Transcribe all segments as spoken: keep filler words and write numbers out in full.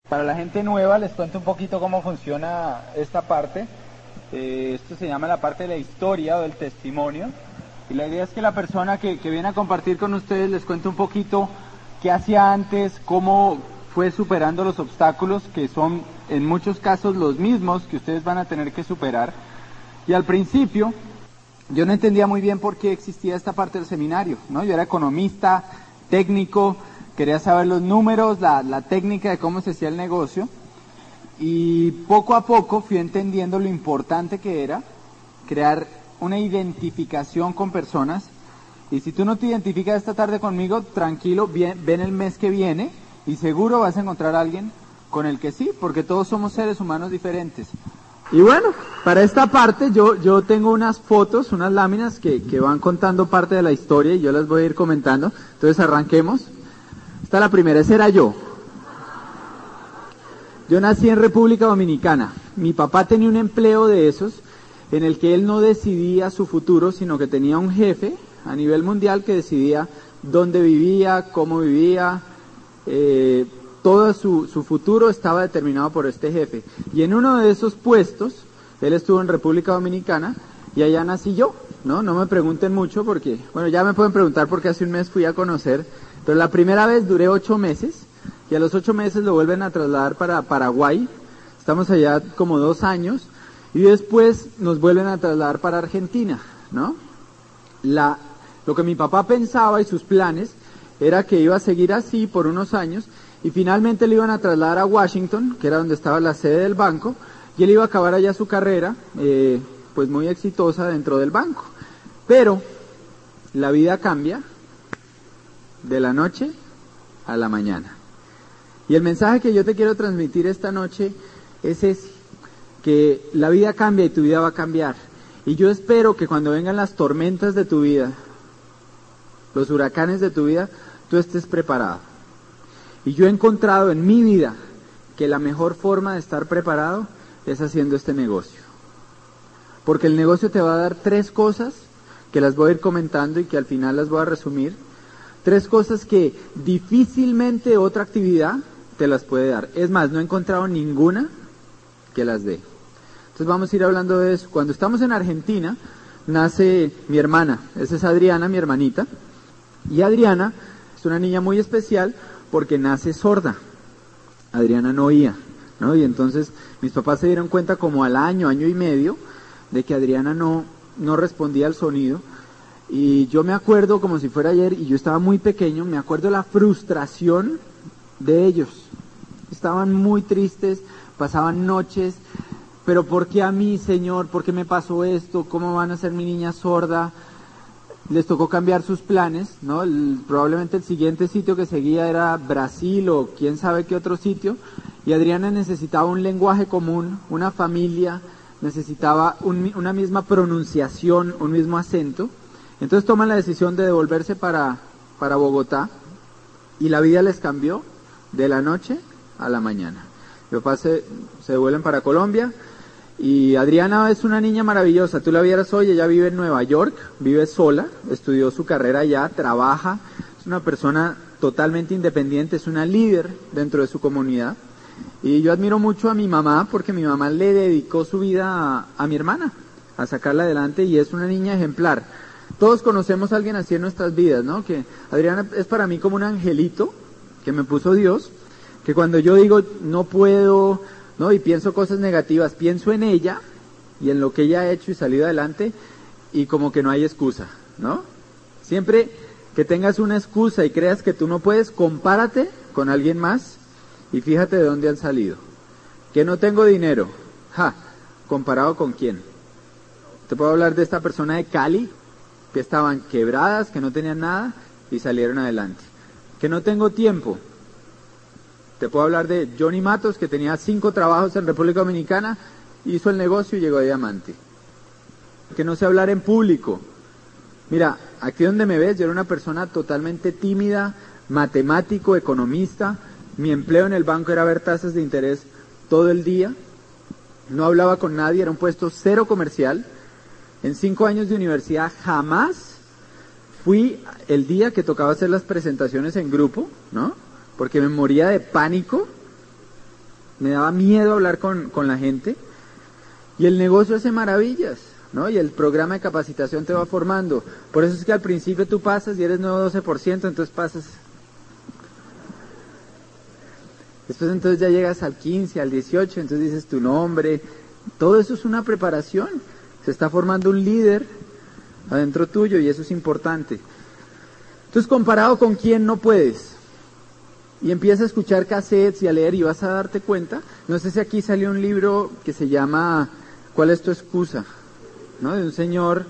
Para la gente nueva les cuento un poquito cómo funciona esta parte. Eh, esto se llama la parte de la historia o del testimonio. Y la idea es que la persona que, que viene a compartir con ustedes les cuente un poquito qué hacía antes, cómo fue superando los obstáculos, que son en muchos casos los mismos que ustedes van a tener que superar. Y al principio yo no entendía muy bien por qué existía esta parte del seminario, ¿no? Yo era economista, técnico, quería saber los números, la, la técnica de cómo se hacía el negocio, y poco a poco fui entendiendo lo importante que era crear una identificación con personas. Y si tú no te identificas esta tarde conmigo, tranquilo, bien, ven el mes que viene y seguro vas a encontrar a alguien con el que sí, porque todos somos seres humanos diferentes. Y bueno, para esta parte yo, yo tengo unas fotos, unas láminas que, que van contando parte de la historia y yo las voy a ir comentando. Entonces arranquemos. Esta es la primera, ese era yo. Yo nací en República Dominicana. Mi papá tenía un empleo de esos en el que él no decidía su futuro, sino que tenía un jefe a nivel mundial que decidía dónde vivía, cómo vivía, eh, todo su, su futuro estaba determinado por este jefe. Y en uno de esos puestos, él estuvo en República Dominicana y allá nací yo, ¿no? No me pregunten mucho porque, bueno, ya me pueden preguntar porque hace un mes fui a conocer, pero la primera vez duré ocho meses y a los ocho meses lo vuelven a trasladar para Paraguay. Estamos allá como dos años y después nos vuelven a trasladar para Argentina, ¿no? La, lo que mi papá pensaba y sus planes era que iba a seguir así por unos años y finalmente le iban a trasladar a Washington, que era donde estaba la sede del banco, y él iba a acabar allá su carrera, eh, pues muy exitosa dentro del banco. Pero la vida cambia de la noche a la mañana. Y el mensaje que yo te quiero transmitir esta noche es ese, que la vida cambia y tu vida va a cambiar. Y yo espero que cuando vengan las tormentas de tu vida, los huracanes de tu vida, tú estés preparado. Y yo he encontrado en mi vida que la mejor forma de estar preparado es haciendo este negocio. Porque el negocio te va a dar tres cosas que las voy a ir comentando y que al final las voy a resumir. Tres cosas que difícilmente otra actividad te las puede dar. Es más, no he encontrado ninguna que las dé. Entonces vamos a ir hablando de eso. Cuando estamos en Argentina, nace mi hermana. Esa es Adriana, mi hermanita. Y Adriana es una niña muy especial porque nace sorda. Adriana no oía, ¿no? Y entonces mis papás se dieron cuenta como al año, año y medio, de que Adriana no, no respondía al sonido. Y yo me acuerdo como si fuera ayer, y yo estaba muy pequeño, me acuerdo la frustración de ellos. Estaban muy tristes, pasaban noches, pero ¿por qué a mí, Señor? ¿Por qué me pasó esto? ¿Cómo van a ser mi niña sorda? Les tocó cambiar sus planes, ¿no? El, probablemente el siguiente sitio que seguía era Brasil o quién sabe qué otro sitio, y Adriana necesitaba un lenguaje común, una familia, necesitaba un, una misma pronunciación, un mismo acento. Entonces toman la decisión de devolverse para, para Bogotá, y la vida les cambió de la noche a la mañana. Los papás se, se devuelven para Colombia, y Adriana es una niña maravillosa. Tú la vieras hoy, ella vive en Nueva York, vive sola, estudió su carrera allá, trabaja, es una persona totalmente independiente, es una líder dentro de su comunidad. Y yo admiro mucho a mi mamá porque mi mamá le dedicó su vida a, a mi hermana, a sacarla adelante, y es una niña ejemplar. Todos conocemos a alguien así en nuestras vidas, ¿no? Que Adriana es para mí como un angelito que me puso Dios, que cuando yo digo no puedo, ¿no? Y pienso cosas negativas, pienso en ella y en lo que ella ha hecho y salido adelante, y como que no hay excusa, ¿no? Siempre que tengas una excusa y creas que tú no puedes, compárate con alguien más y fíjate de dónde han salido. Que no tengo dinero, ja, ¿comparado con quién? Te puedo hablar de esta persona de Cali, que estaban quebradas, que no tenían nada y salieron adelante. Que no tengo tiempo. Te puedo hablar de Johnny Matos, que tenía cinco trabajos en República Dominicana, hizo el negocio y llegó a diamante. Que no sé hablar en público. Mira, aquí donde me ves, yo era una persona totalmente tímida, matemático, economista. Mi empleo en el banco era ver tasas de interés todo el día. No hablaba con nadie, era un puesto cero comercial. En cinco años de universidad jamás fui el día que tocaba hacer las presentaciones en grupo, ¿no? Porque me moría de pánico. me daba miedo hablar con, con la gente, y el negocio hace maravillas, ¿no? Y el programa de capacitación te va formando. Por eso es que al principio tú pasas y eres nuevo doce por ciento, entonces pasas. Después entonces ya llegas al quince, al dieciocho, entonces dices tu nombre. Todo eso es una preparación. Se está formando un líder adentro tuyo y eso es importante. Entonces, comparado con quién no puedes. Y empiezas a escuchar cassettes y a leer y vas a darte cuenta. No sé si aquí salió un libro que se llama ¿Cuál es tu excusa? ¿No? De un señor,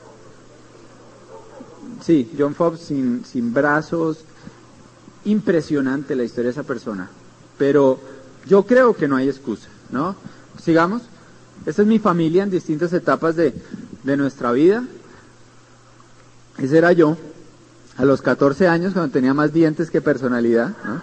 sí, John Forbes, sin, sin brazos. Impresionante la historia de esa persona. Pero yo creo que no hay excusa, ¿no? Sigamos. Esta es mi familia en distintas etapas de, de nuestra vida. Ese era yo, a los catorce años, cuando tenía más dientes que personalidad, ¿no?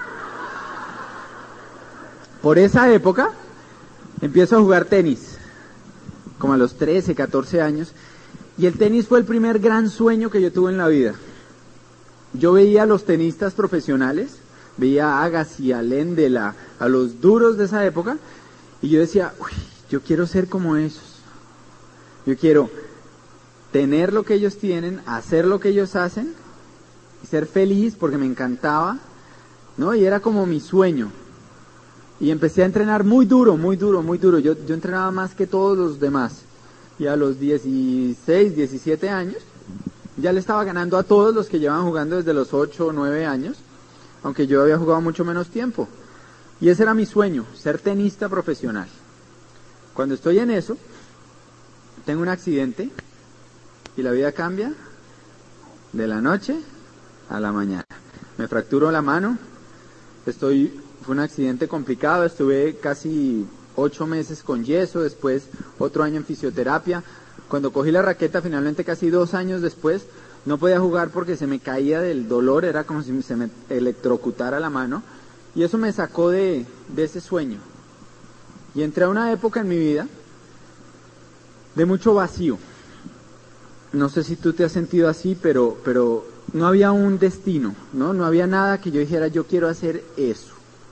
Por esa época, empiezo a jugar tenis, como a los trece, catorce años, y el tenis fue el primer gran sueño que yo tuve en la vida. Yo veía a los tenistas profesionales, veía a Agassi, a Lendl, a, a los duros de esa época, y yo decía, uy, yo quiero ser como esos. Yo quiero tener lo que ellos tienen, hacer lo que ellos hacen, y ser feliz porque me encantaba, ¿no? Y era como mi sueño. Y empecé a entrenar muy duro, muy duro, muy duro. Yo, yo entrenaba más que todos los demás. Y a los dieciséis, diecisiete años, ya le estaba ganando a todos los que llevaban jugando desde los ocho o nueve años, aunque yo había jugado mucho menos tiempo. Y ese era mi sueño, ser tenista profesional. Cuando estoy en eso, tengo un accidente y la vida cambia de la noche a la mañana. Me fracturo la mano, estoy, fue un accidente complicado, estuve casi ocho meses con yeso, después otro año en fisioterapia. Cuando cogí la raqueta, finalmente casi dos años después, no podía jugar porque se me caía del dolor, era como si se me electrocutara la mano, y eso me sacó de, de ese sueño. Y entré a una época en mi vida de mucho vacío. No sé si tú te has sentido así, pero, pero no había un destino, ¿no? No había nada que yo dijera, yo quiero hacer eso.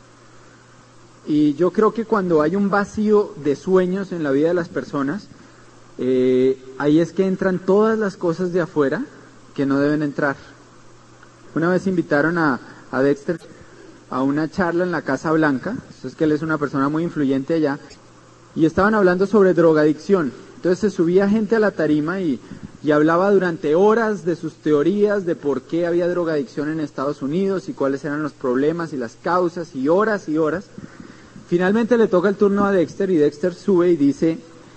Y yo creo que cuando hay un vacío de sueños en la vida de las personas, eh, ahí es que entran todas las cosas de afuera que no deben entrar. Una vez invitaron a, a Dexter a una charla en la Casa Blanca, eso es que él es una persona muy influyente allá, y estaban hablando sobre drogadicción. Entonces se subía gente a la tarima y, y hablaba durante horas de sus teorías, de por qué había drogadicción en Estados Unidos y cuáles eran los problemas y las causas, y horas y horas. Finalmente le toca el turno a Dexter y Dexter sube y dice,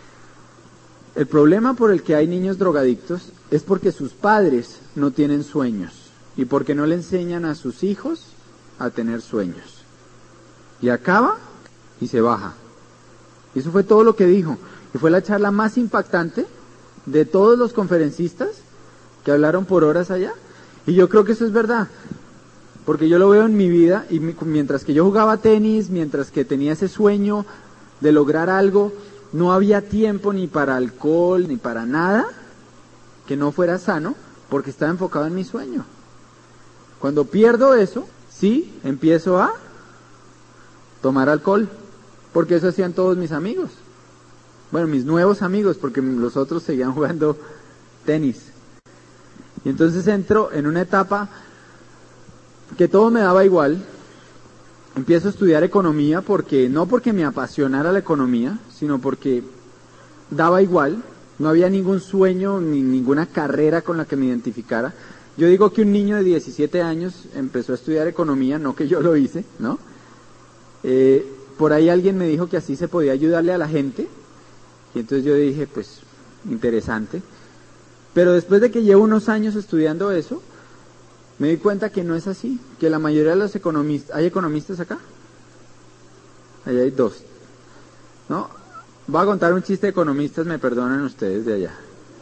el problema por el que hay niños drogadictos es porque sus padres no tienen sueños y porque no le enseñan a sus hijos a tener sueños. Y acaba y se baja. Y eso fue todo lo que dijo. Y fue la charla más impactante de todos los conferencistas que hablaron por horas allá. Y yo creo que eso es verdad. Porque yo lo veo en mi vida y mi, mientras que yo jugaba tenis, mientras que tenía ese sueño de lograr algo, no había tiempo ni para alcohol, ni para nada que no fuera sano, porque estaba enfocado en mi sueño. Cuando pierdo eso, sí, empiezo a tomar alcohol, porque eso hacían todos mis amigos. Bueno, mis nuevos amigos, porque los otros seguían jugando tenis. Y entonces entro en una etapa que todo me daba igual. Empiezo a estudiar economía, porque no porque me apasionara la economía, sino porque daba igual. No había ningún sueño ni ninguna carrera con la que me identificara. Yo digo que un niño de diecisiete años empezó a estudiar economía, no que yo lo hice, ¿no? Eh, por ahí alguien me dijo que así se podía ayudarle a la gente, y entonces yo dije, pues, interesante. Pero después de que llevo unos años estudiando eso, me di cuenta que no es así, que la mayoría de los economistas, ¿hay economistas acá? Allá hay dos, ¿no? Voy a contar un chiste de economistas, me perdonan ustedes de allá.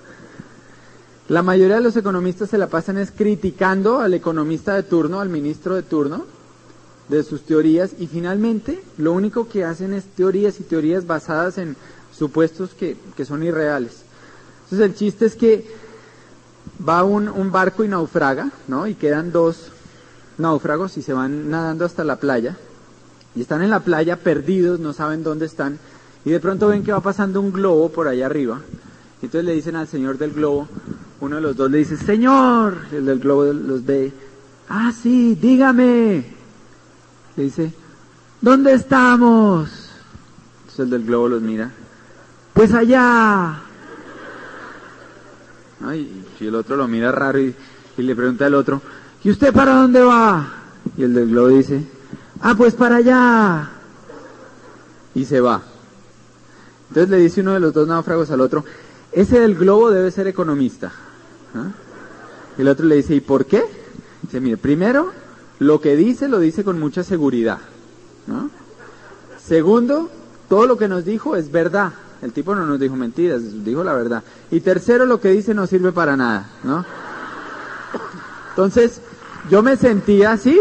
La mayoría de los economistas se la pasan es criticando al economista de turno, al ministro de turno, de sus teorías, y finalmente lo único que hacen es teorías y teorías basadas en supuestos que, que son irreales. Entonces el chiste es que va un, un barco y naufraga, ¿no? Y quedan dos náufragos y se van nadando hasta la playa. Y están en la playa perdidos, no saben dónde están, y de pronto ven que va pasando un globo por allá arriba. Y entonces le dicen al señor del globo, uno de los dos le dice, señor, el del globo los ve, ah sí, dígame. Le dice, ¿dónde estamos? Entonces el del globo los mira, pues allá. Ay, y el otro lo mira raro y, y le pregunta al otro, ¿y usted para dónde va? Y el del globo dice, ah, pues para allá. Y se va. Entonces le dice uno de los dos náufragos al otro, ese del globo debe ser economista. ¿Ah? Y el otro le dice, ¿y por qué? Dice, mire, primero, lo que dice, lo dice con mucha seguridad, ¿no? Segundo, todo lo que nos dijo es verdad. El tipo no nos dijo mentiras, dijo la verdad. Y tercero, lo que dice no sirve para nada, ¿no? Entonces, yo me sentía así.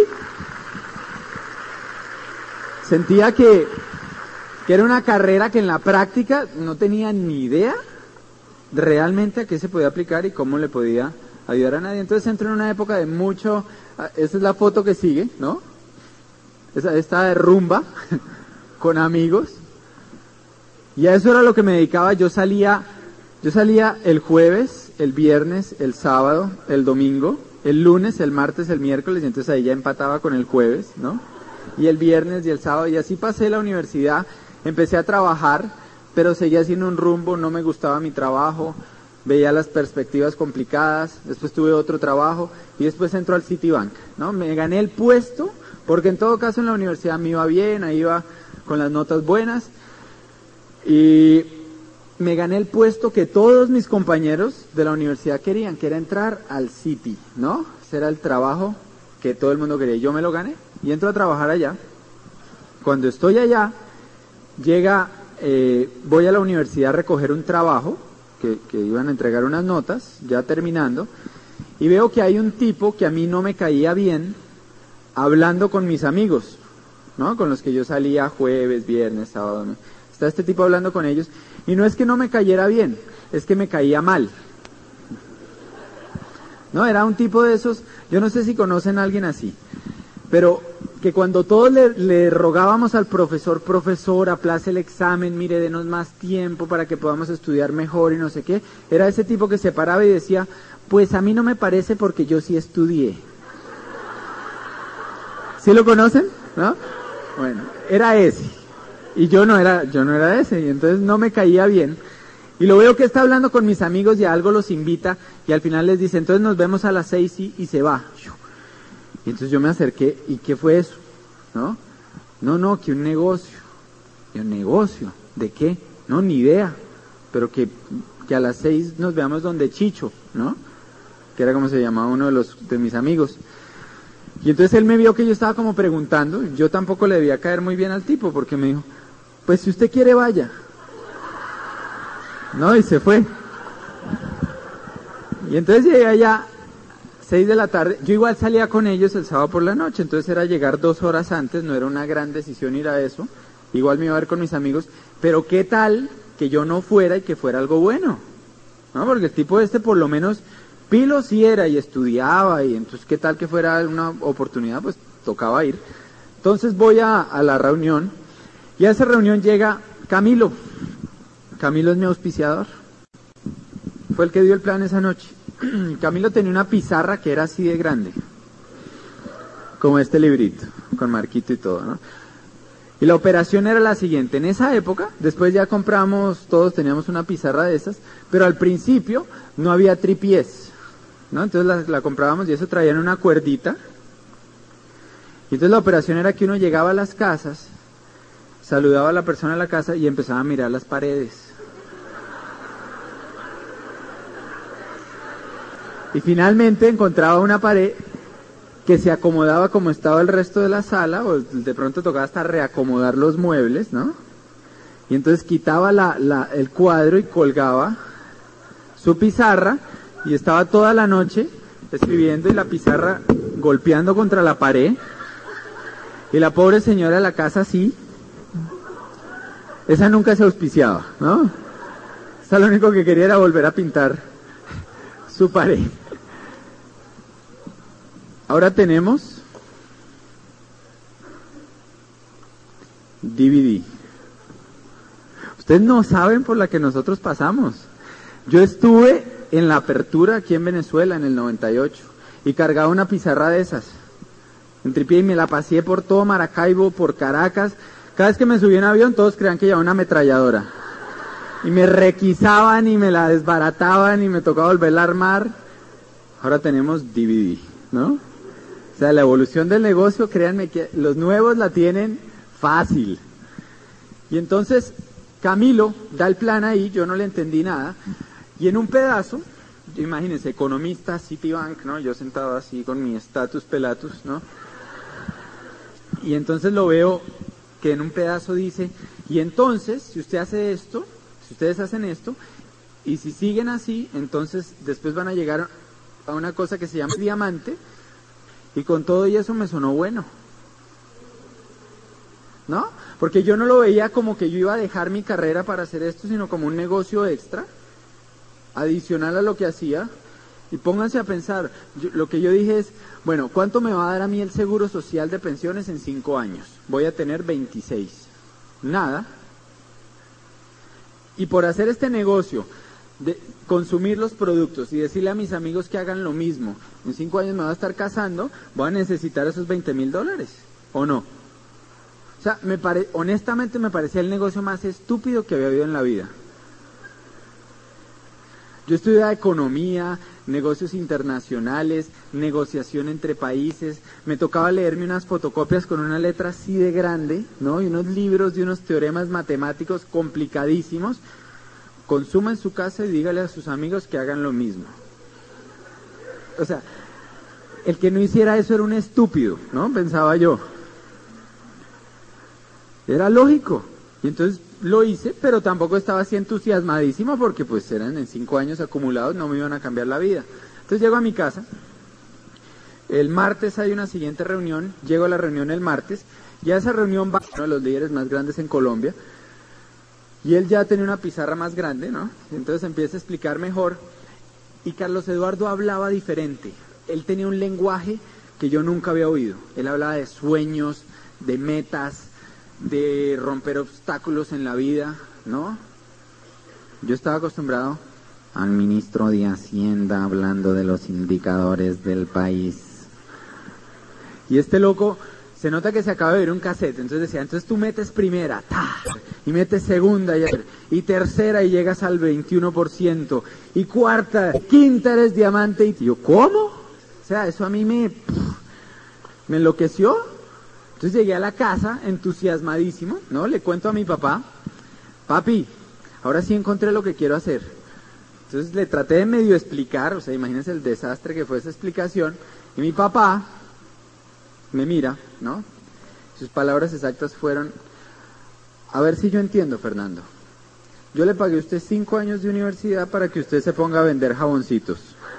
Sentía que, que era una carrera que en la práctica no tenía ni idea realmente a qué se podía aplicar y cómo le podía ayudar a nadie. Entonces entro en una época de mucho, esa es la foto que sigue, ¿no? Esa, esta de rumba con amigos. Y a eso era lo que me dedicaba. Yo salía, yo salía el jueves, el viernes, el sábado, el domingo, el lunes, el martes, el miércoles, y entonces ahí ya empataba con el jueves, ¿no? Y el viernes y el sábado, y así pasé la universidad, empecé a trabajar, pero seguía haciendo un rumbo, no me gustaba mi trabajo, veía las perspectivas complicadas, después tuve otro trabajo, y después entró al Citibank, ¿no? Me gané el puesto, porque en todo caso en la universidad me iba bien, ahí iba con las notas buenas, y me gané el puesto que todos mis compañeros de la universidad querían, que era entrar al Citi, ¿no? Ese era el trabajo que todo el mundo quería. Yo me lo gané y entro a trabajar allá. Cuando estoy allá, llega, eh, voy a la universidad a recoger un trabajo, que, que iban a entregar unas notas, ya terminando, y veo que hay un tipo que a mí no me caía bien, hablando con mis amigos, ¿no? Con los que yo salía jueves, viernes, sábado, ¿no? Está este tipo hablando con ellos, y no es que no me cayera bien, es que me caía mal. No, era un tipo de esos, yo no sé si conocen a alguien así, pero que cuando todos le, le rogábamos al profesor, profesor, aplace el examen, mire, denos más tiempo para que podamos estudiar mejor y no sé qué, era ese tipo que se paraba y decía, pues a mí no me parece porque yo sí estudié. ¿Sí lo conocen? ¿No? Bueno, era ese. Y yo no era, yo no era ese, y entonces no me caía bien. Y lo veo que está hablando con mis amigos y a algo los invita, y al final les dice, entonces nos vemos a las seis y, y se va. Y entonces yo me acerqué, ¿y qué fue eso? ¿No? No, no, que un negocio. ¿Y un negocio? ¿De qué? No, ni idea. Pero que, que a las seis nos veamos donde Chicho, ¿no? Que era como se llamaba uno de los, de mis amigos. Y entonces él me vio que yo estaba como preguntando, yo tampoco le debía caer muy bien al tipo, porque me dijo, pues si usted quiere vaya. No, y se fue. Y entonces llegué allá, seis de la tarde, yo igual salía con ellos el sábado por la noche, entonces era llegar dos horas antes, no era una gran decisión ir a eso, igual me iba a ver con mis amigos, pero qué tal que yo no fuera y que fuera algo bueno, ¿no? Porque el tipo este por lo menos pilo sí era y estudiaba, y entonces qué tal que fuera una oportunidad, pues tocaba ir. Entonces voy a, a la reunión, y a esa reunión llega Camilo. Camilo es mi auspiciador, fue el que dio el plan esa noche. Camilo tenía una pizarra que era así de grande, como este librito, con marquito y todo, ¿no? Y la operación era la siguiente, en esa época, después ya compramos, todos teníamos una pizarra de esas, pero al principio no había tripiés, ¿no? Entonces la, la comprábamos y eso traían una cuerdita, y entonces la operación era que uno llegaba a las casas, saludaba a la persona en la casa y empezaba a mirar las paredes. Y finalmente encontraba una pared que se acomodaba como estaba el resto de la sala, o de pronto tocaba hasta reacomodar los muebles, ¿no? Y entonces quitaba la, la, el cuadro y colgaba su pizarra, y estaba toda la noche escribiendo y la pizarra golpeando contra la pared, y la pobre señora de la casa así, esa nunca se auspiciaba, ¿no? Esa lo único que quería era volver a pintar su pared. Ahora tenemos D V D. Ustedes no saben por la que nosotros pasamos. Yo estuve en la apertura aquí en Venezuela en el noventa y ocho y cargaba una pizarra de esas en tripié y me la pasé por todo Maracaibo, por Caracas. Cada vez que me subí en avión todos creían que llevaba una ametralladora y me requisaban y me la desbarataban y me tocaba volverla a armar. Ahora tenemos D V D, ¿no? O sea, la evolución del negocio, créanme que los nuevos la tienen fácil. Y entonces Camilo da el plan ahí, yo no le entendí nada, y en un pedazo, imagínense, economista, Citibank, ¿no? Yo sentado así con mi status pelatus, ¿no? Y entonces lo veo que en un pedazo dice, y entonces, si usted hace esto, si ustedes hacen esto, y si siguen así, entonces después van a llegar a una cosa que se llama diamante, y con todo y eso me sonó bueno, ¿no? Porque yo no lo veía como que yo iba a dejar mi carrera para hacer esto, sino como un negocio extra, adicional a lo que hacía. Y pónganse a pensar, yo, lo que yo dije es, bueno, ¿cuánto me va a dar a mí el seguro social de pensiones en cinco años? Voy a tener veintiséis. Nada. Y por hacer este negocio, de consumir los productos y decirle a mis amigos que hagan lo mismo, en cinco años me voy a estar casando, voy a necesitar esos veinte mil dólares, ¿o no? O sea, me pare, honestamente me parecía el negocio más estúpido que había habido en la vida. Yo estudiaba economía, negocios internacionales, negociación entre países, me tocaba leerme unas fotocopias con una letra así de grande, ¿no? Y unos libros de unos teoremas matemáticos complicadísimos. Consuma en su casa y dígale a sus amigos que hagan lo mismo. O sea, el que no hiciera eso era un estúpido, ¿no? Pensaba yo. Era lógico. Y entonces lo hice, pero tampoco estaba así entusiasmadísimo porque pues eran en cinco años acumulados, no me iban a cambiar la vida. Entonces llego a mi casa, el martes hay una siguiente reunión, llego a la reunión el martes, y a esa reunión va uno de los líderes más grandes en Colombia, y él ya tenía una pizarra más grande, ¿no? Entonces empieza a explicar mejor, y Carlos Eduardo hablaba diferente, él tenía un lenguaje que yo nunca había oído, él hablaba de sueños, de metas, de romper obstáculos en la vida, ¿no? Yo estaba acostumbrado al ministro de Hacienda hablando de los indicadores del país. Y este loco, se nota que se acaba de ver un cassette, entonces decía, entonces tú metes primera, ta, y metes segunda, y, y tercera, y llegas al veintiuno por ciento, y cuarta, quinta eres diamante, y yo, ¿cómo? O sea, eso a mí me, me enloqueció. Entonces llegué a la casa entusiasmadísimo, ¿no? Le cuento a mi papá, papi, ahora sí encontré lo que quiero hacer. Entonces le traté de medio explicar, o sea, imagínense el desastre que fue esa explicación, y mi papá me mira, ¿no? Sus palabras exactas fueron, a ver si yo entiendo, Fernando. Yo le pagué a usted cinco años de universidad para que usted se ponga a vender jaboncitos.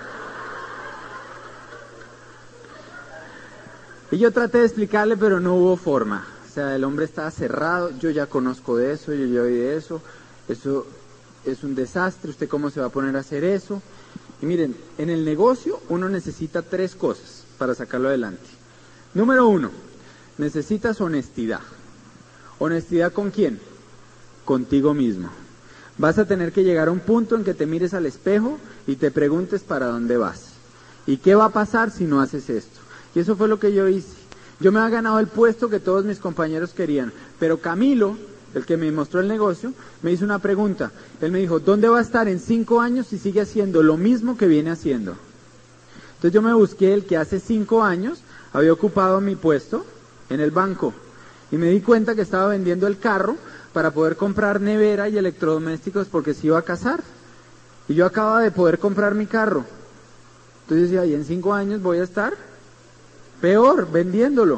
Y yo traté de explicarle, pero no hubo forma. O sea, el hombre estaba cerrado, yo ya conozco de eso, yo ya oí de eso, eso es un desastre, ¿usted cómo se va a poner a hacer eso? Y miren, en el negocio uno necesita tres cosas para sacarlo adelante. Número uno, necesitas honestidad. ¿Honestidad con quién? Contigo mismo. Vas a tener que llegar a un punto en que te mires al espejo y te preguntes para dónde vas. ¿Y qué va a pasar si no haces esto? Y eso fue lo que yo hice. Yo me había ganado el puesto que todos mis compañeros querían, pero Camilo, el que me mostró el negocio, me hizo una pregunta. Él me dijo, ¿dónde va a estar en cinco años si sigue haciendo lo mismo que viene haciendo? Entonces yo me busqué el que hace cinco años había ocupado mi puesto en el banco y me di cuenta que estaba vendiendo el carro para poder comprar nevera y electrodomésticos porque se iba a casar. Y yo acababa de poder comprar mi carro. Entonces decía, ¿y en cinco años voy a estar? Peor, vendiéndolo.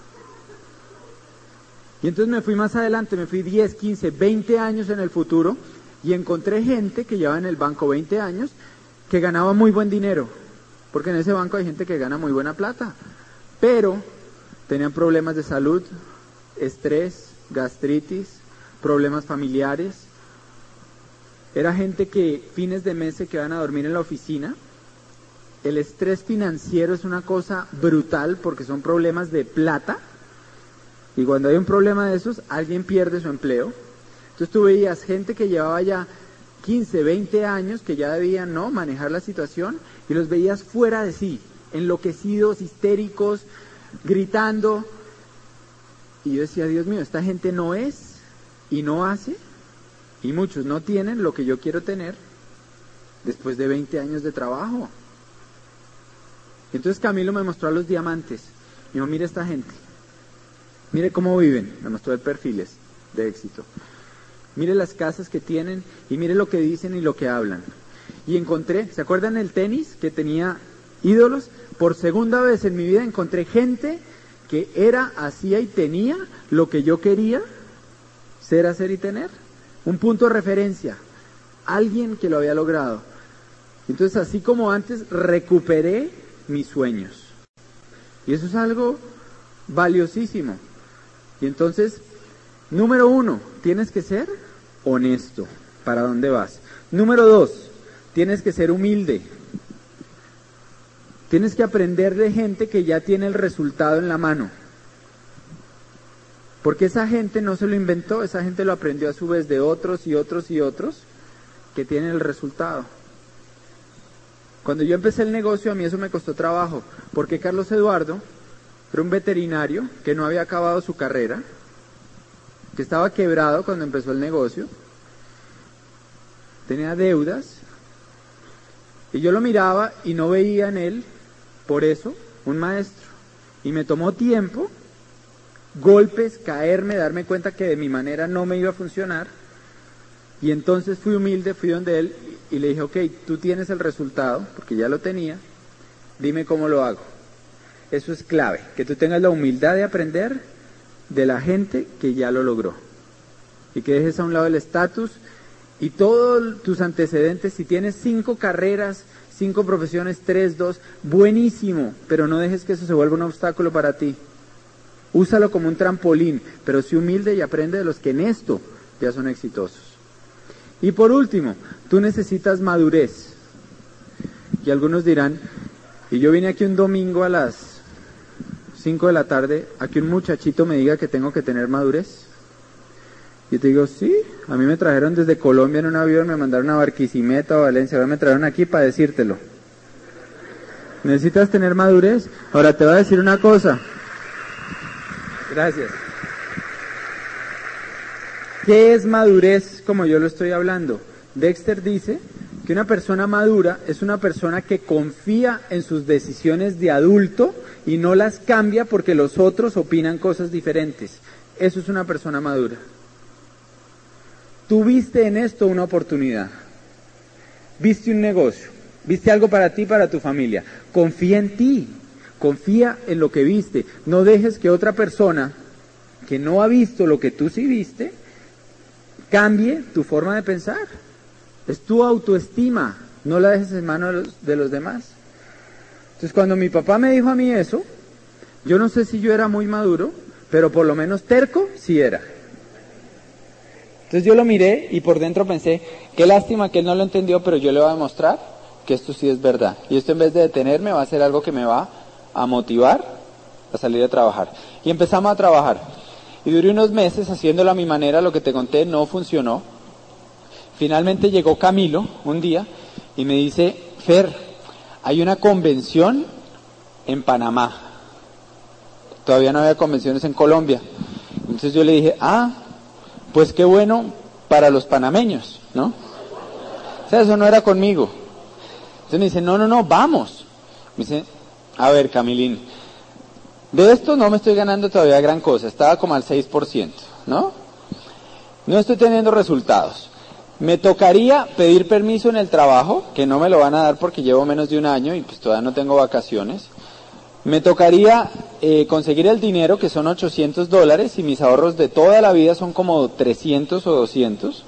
Y entonces me fui más adelante, me fui diez, quince, veinte años en el futuro y encontré gente que llevaba en el banco veinte años que ganaba muy buen dinero, porque en ese banco hay gente que gana muy buena plata, pero tenían problemas de salud, estrés, gastritis, problemas familiares. Era gente que fines de mes se quedaban a dormir en la oficina. El estrés financiero es una cosa brutal porque son problemas de plata Y cuando hay un problema de esos, alguien pierde su empleo. Entonces tú veías gente que llevaba ya quince, veinte años, que ya debían, ¿no?, manejar la situación, y los veías fuera de sí, enloquecidos, histéricos, gritando. Y yo decía, Dios mío, esta gente no es y no hace, y muchos no tienen lo que yo quiero tener después de veinte años de trabajo. Entonces Camilo me mostró a los diamantes. Me dijo, mire esta gente, mire cómo viven. Me mostró el perfiles de éxito. Mire las casas que tienen y mire lo que dicen y lo que hablan. Y encontré, ¿se acuerdan el tenis que tenía ídolos? Por segunda vez en mi vida encontré gente que era, hacía y tenía lo que yo quería ser, hacer y tener. Un punto de referencia. Alguien que lo había logrado. Entonces, así como antes, recuperé mis sueños. Y eso es algo valiosísimo. Y entonces, número uno, tienes que ser honesto. ¿Para dónde vas? Número dos, tienes que ser humilde. Tienes que aprender de gente que ya tiene el resultado en la mano. Porque esa gente no se lo inventó, esa gente lo aprendió a su vez de otros y otros y otros que tienen el resultado. Cuando yo empecé el negocio, a mí eso me costó trabajo, porque Carlos Eduardo era un veterinario que no había acabado su carrera, que estaba quebrado cuando empezó el negocio, tenía deudas, y yo lo miraba y no veía en él, por eso, un maestro. Y me tomó tiempo, golpes, caerme, darme cuenta que de mi manera no me iba a funcionar. Y entonces fui humilde, fui donde él y le dije, ok, tú tienes el resultado, porque ya lo tenía, dime cómo lo hago. Eso es clave, que tú tengas la humildad de aprender de la gente que ya lo logró. Y que dejes a un lado el estatus y todos tus antecedentes. Si tienes cinco carreras, cinco profesiones, tres, dos, buenísimo, pero no dejes que eso se vuelva un obstáculo para ti. Úsalo como un trampolín, pero sé humilde y aprende de los que en esto ya son exitosos. Y por último, tú necesitas madurez. Y algunos dirán, y yo vine aquí un domingo a las cinco de la tarde, a que un muchachito me diga que tengo que tener madurez. Y te digo, sí, a mí me trajeron desde Colombia en un avión, me mandaron a Barquisimeto, a Valencia, ahora me trajeron aquí para decírtelo. ¿Necesitas tener madurez? Ahora te voy a decir una cosa. Gracias. ¿Qué es madurez como yo lo estoy hablando? Dexter dice que una persona madura es una persona que confía en sus decisiones de adulto y no las cambia porque los otros opinan cosas diferentes. Eso es una persona madura. Tú viste en esto una oportunidad. Viste un negocio. Viste algo para ti, para tu familia. Confía en ti. Confía en lo que viste. No dejes que otra persona que no ha visto lo que tú sí viste cambie tu forma de pensar. Es tu autoestima, no la dejes en manos de los, de los demás. Entonces cuando mi papá me dijo a mí eso, yo no sé si yo era muy maduro, pero por lo menos terco sí era. Entonces yo lo miré y por dentro pensé, qué lástima que él no lo entendió, pero yo le voy a demostrar que esto sí es verdad. Y esto en vez de detenerme va a ser algo que me va a motivar a salir a trabajar. Y empezamos a trabajar. Y duré unos meses haciéndolo a mi manera, lo que te conté no funcionó. Finalmente llegó Camilo un día y me dice, Fer, hay una convención en Panamá. Todavía no había convenciones en Colombia. Entonces yo le dije, ah, pues qué bueno para los panameños, ¿no? O sea, eso no era conmigo. Entonces me dice, no, no, no, vamos. Me dice, a ver, Camilín, de esto no me estoy ganando todavía gran cosa, estaba como al seis por ciento, ¿no? No estoy teniendo resultados. Me tocaría pedir permiso en el trabajo, que no me lo van a dar porque llevo menos de un año y pues todavía no tengo vacaciones. Me tocaría eh, conseguir el dinero, que son ochocientos dólares, y mis ahorros de toda la vida son como trescientos o doscientos.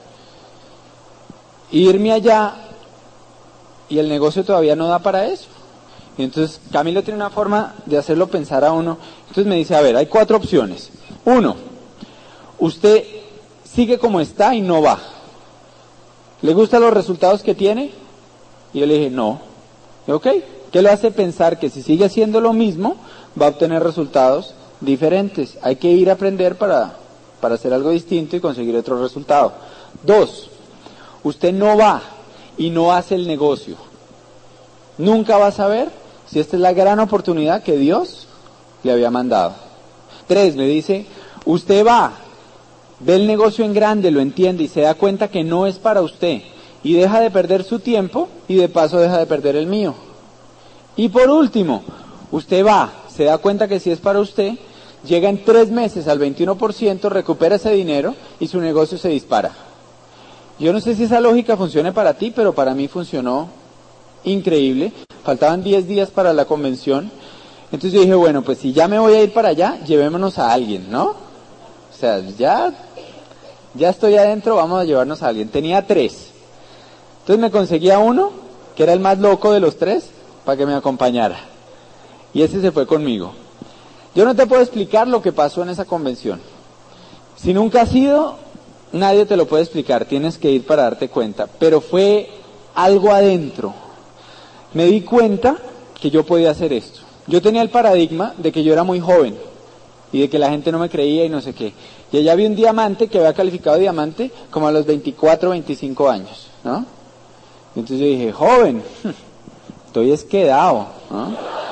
Irme allá y el negocio todavía no da para eso. Y entonces Camilo tiene una forma de hacerlo pensar a uno. Entonces me dice, a ver, hay cuatro opciones. Uno, usted sigue como está y no va. ¿Le gustan los resultados que tiene? Y yo le dije, no. Y ok, ¿qué lo hace pensar que si sigue haciendo lo mismo va a obtener resultados diferentes. Hay que ir a aprender para, para hacer algo distinto y conseguir otro resultado. Dos, usted no va y no hace el negocio. Nunca va a saber si esta es la gran oportunidad que Dios le había mandado. Tres, me dice, usted va, ve el negocio en grande, lo entiende y se da cuenta que no es para usted. Y deja de perder su tiempo y de paso deja de perder el mío. Y por último, usted va, se da cuenta que si es para usted, llega en tres meses al veintiuno por ciento, recupera ese dinero y su negocio se dispara. Yo no sé si esa lógica funcione para ti, pero para mí funcionó increíble. Faltaban diez días para la convención. Entonces yo dije, bueno, pues si ya me voy a ir para allá, llevémonos a alguien, ¿no? O sea, ya, ya estoy adentro, vamos a llevarnos a alguien. Tenía tres. Entonces me conseguí a uno, que era el más loco de los tres, para que me acompañara. Y ese se fue conmigo. Yo no te puedo explicar lo que pasó en esa convención. Si nunca has ido, nadie te lo puede explicar, tienes que ir para darte cuenta. Pero fue algo adentro. Me di cuenta que yo podía hacer esto. Yo tenía el paradigma de que yo era muy joven y de que la gente no me creía y no sé qué. Y allá había un diamante que había calificado diamante como a los veinticuatro, veinticinco años, ¿no? Y entonces yo dije, joven, estoy esquedado, ¿no?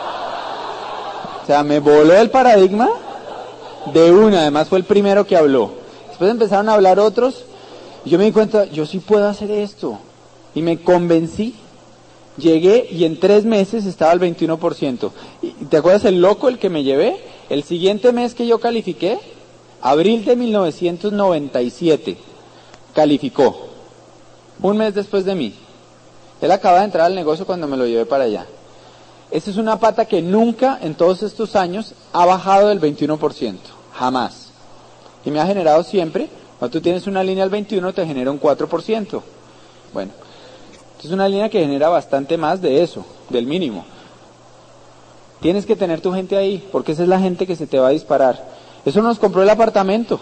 O sea, me voló el paradigma de una, además fue el primero que habló. Después empezaron a hablar otros y yo me di cuenta, yo sí puedo hacer esto. Y me convencí. Llegué y en tres meses estaba al veintiuno por ciento. ¿Y te acuerdas el loco el que me llevé? El siguiente mes que yo califiqué, abril de mil novecientos noventa y siete, calificó. Un mes después de mí. Él acaba de entrar al negocio cuando me lo llevé para allá. Esa es una pata que nunca en todos estos años ha bajado del veintiuno por ciento. Jamás. Y me ha generado siempre, cuando tú tienes una línea al veintiuno te genera un cuatro por ciento. Bueno. Es una línea que genera bastante más de eso, del mínimo. Tienes que tener tu gente ahí, porque esa es la gente que se te va a disparar. Eso nos compró el apartamento.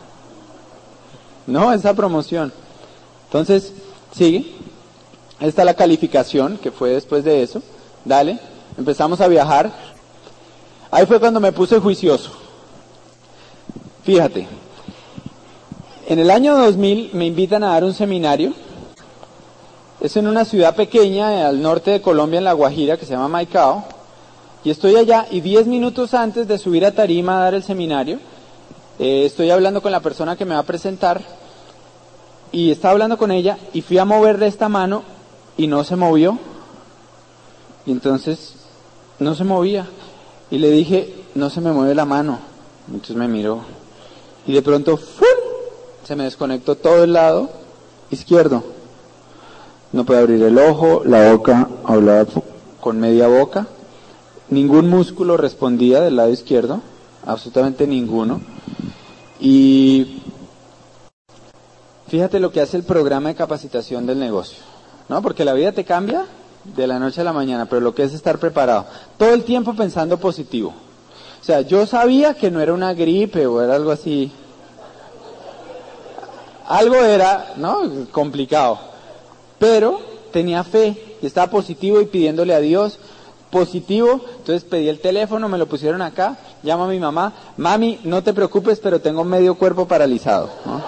No, esa promoción. Entonces, sigue. Ahí está la calificación, que fue después de eso. Dale, empezamos a viajar. Ahí fue cuando me puse juicioso. Fíjate. En el año dos mil me invitan a dar un seminario. Es en una ciudad pequeña al norte de Colombia, en La Guajira, que se llama Maicao, y estoy allá y diez minutos antes de subir a tarima a dar el seminario, eh, estoy hablando con la persona que me va a presentar, y estaba hablando con ella, y fui a moverle esta mano, y no se movió, y entonces no se movía, y le dije, no se me mueve la mano, entonces me miró, y de pronto, ¡fum!, se me desconectó todo el lado izquierdo. No podía abrir el ojo, la boca, hablaba con media boca. Ningún músculo respondía del lado izquierdo, absolutamente ninguno. Y fíjate lo que hace el programa de capacitación del negocio, ¿no? Porque la vida te cambia de la noche a la mañana, pero lo que es estar preparado. Todo el tiempo pensando positivo. O sea, yo sabía que no era una gripe o era algo así. Algo era, ¿no? Complicado. Pero tenía fe y estaba positivo y pidiéndole a Dios positivo. Entonces pedí el teléfono, me lo pusieron acá, llamo a mi mamá, mami, no te preocupes, pero tengo medio cuerpo paralizado, ¿no?